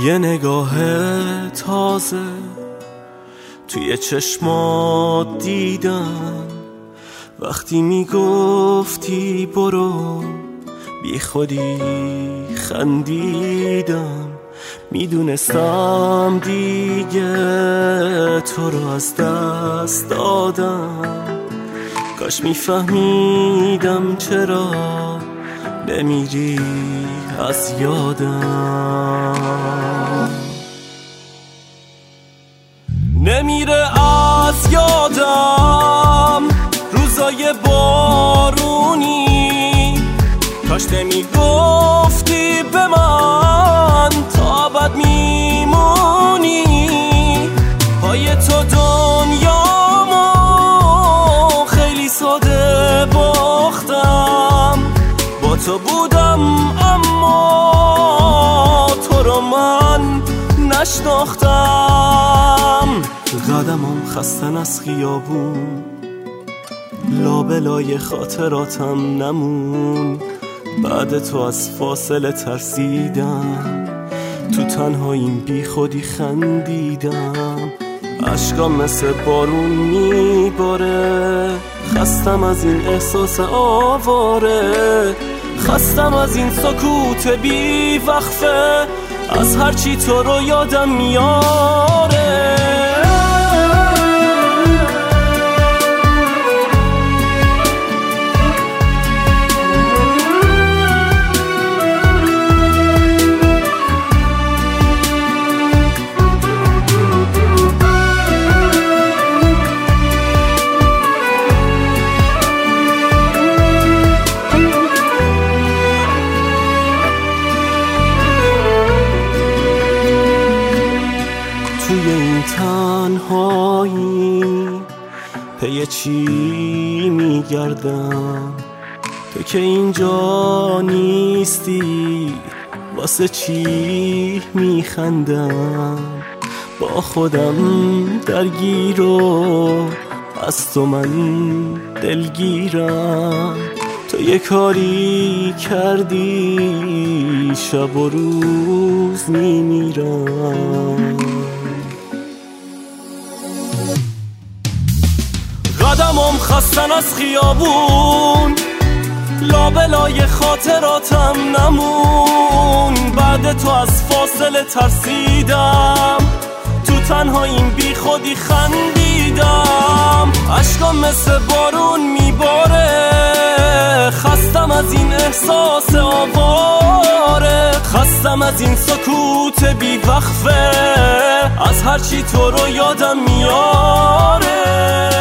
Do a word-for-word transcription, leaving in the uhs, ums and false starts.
یه نگاه تازه توی چشمات دیدم وقتی میگفتی برو، بی خودی خندیدم. میدونستم دیگه تو رو از دست دادم، کاش میفهمیدم چرا نمیری از یادم. نمیره از یادم روزای بارونی، کاش نمیگفتی به من تا بد میمونی. پای تو دنیامو خیلی ساده باختم، با تو بودم اما تو رو من نشناختم. قدمم خستن از خیابون، لابلای خاطراتم نمون. بعد تو از فاصله ترسیدم، تو تنهاییم بی خودی خندیدم. عشقام مثل بارون میباره، خستم از این احساس آواره. خستم از این سکوت بی وقفه، از هرچی تو رو یادم میاره. توی این تنهایی پی چی میگردم؟ تو که اینجا نیستی واسه چی میخندم؟ با خودم درگیر و از تو من دلگیرم. تو یه کاری کردی شب و روز میمیرم. قدمم خستن از خیابون، لابلای خاطراتم نمون. بعد تو از فاصله ترسیدم، تو تنهاییم بی خودی خندیدم. عشقام مثل بارون میباره، خستم از این احساس آواره. خستم از این سکوت بی وقفه، از هرچی تو رو یادم میاره.